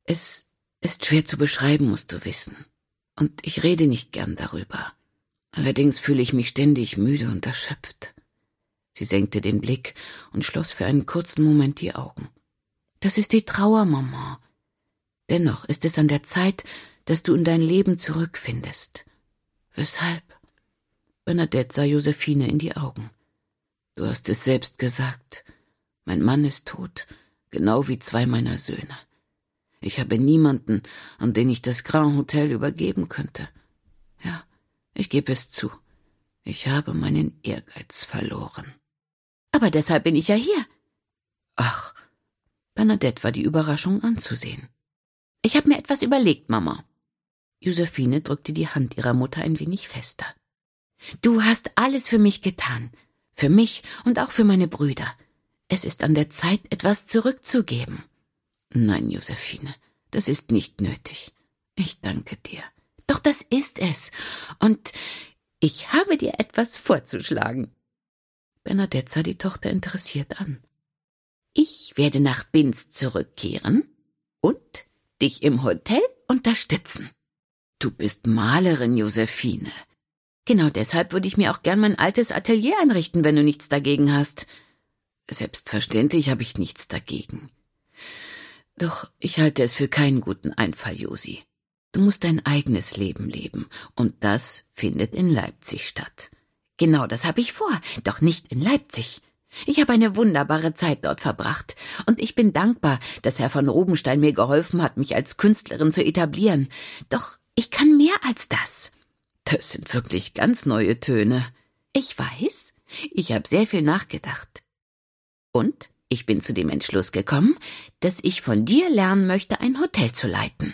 Es ist schwer zu beschreiben, musst du wissen. Und ich rede nicht gern darüber. Allerdings fühle ich mich ständig müde und erschöpft. Sie senkte den Blick und schloss für einen kurzen Moment die Augen. Das ist die Trauer, Mama. Dennoch ist es an der Zeit, dass du in dein Leben zurückfindest. Weshalb? Bernadette sah Josephine in die Augen. Du hast es selbst gesagt. Mein Mann ist tot, genau wie 2 meiner Söhne. Ich habe niemanden, an den ich das Grand Hotel übergeben könnte. Ja, ich gebe es zu. Ich habe meinen Ehrgeiz verloren. Aber deshalb bin ich ja hier. Ach, Bernadette war die Überraschung anzusehen. Ich habe mir etwas überlegt, Mama. Josephine drückte die Hand ihrer Mutter ein wenig fester. Du hast alles für mich getan. Für mich und auch für meine Brüder. Es ist an der Zeit, etwas zurückzugeben. Nein, Josephine, das ist nicht nötig. Ich danke dir. Doch das ist es. Und ich habe dir etwas vorzuschlagen. Bernadette sah die Tochter interessiert an. Ich werde nach Binz zurückkehren und dich im Hotel unterstützen. Du bist Malerin, Josephine. Genau deshalb würde ich mir auch gern mein altes Atelier einrichten, wenn du nichts dagegen hast. Selbstverständlich habe ich nichts dagegen. Doch ich halte es für keinen guten Einfall, Josi. Du musst dein eigenes Leben leben, und das findet in Leipzig statt. Genau das habe ich vor, doch nicht in Leipzig. Ich habe eine wunderbare Zeit dort verbracht, und ich bin dankbar, dass Herr von Rubenstein mir geholfen hat, mich als Künstlerin zu etablieren. Doch ich kann mehr als das. Das sind wirklich ganz neue Töne. Ich weiß, ich habe sehr viel nachgedacht. Und ich bin zu dem Entschluss gekommen, dass ich von dir lernen möchte, ein Hotel zu leiten.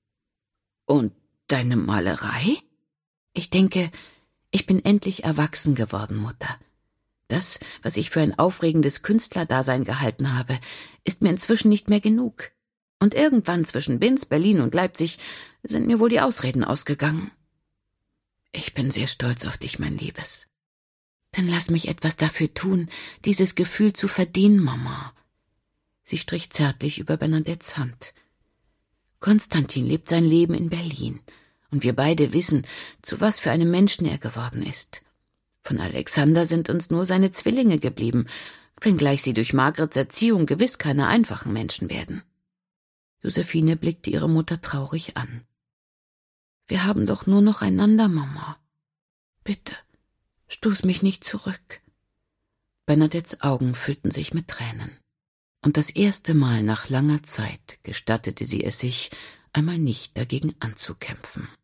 Und deine Malerei? Ich denke, ich bin endlich erwachsen geworden, Mutter. Das, was ich für ein aufregendes Künstlerdasein gehalten habe, ist mir inzwischen nicht mehr genug. Und irgendwann zwischen Binz, Berlin und Leipzig sind mir wohl die Ausreden ausgegangen. Ich bin sehr stolz auf dich, mein Liebes. Dann lass mich etwas dafür tun, dieses Gefühl zu verdienen, Mama. Sie strich zärtlich über Bernadettes Hand. Konstantin lebt sein Leben in Berlin, und wir beide wissen, zu was für einem Menschen er geworden ist. Von Alexander sind uns nur seine Zwillinge geblieben, wenngleich sie durch Margrets Erziehung gewiss keine einfachen Menschen werden. Josephine blickte ihre Mutter traurig an. Wir haben doch nur noch einander, Mama. Bitte, stoß mich nicht zurück. Bernadettes Augen füllten sich mit Tränen. Und das erste Mal nach langer Zeit gestattete sie es sich, einmal nicht dagegen anzukämpfen.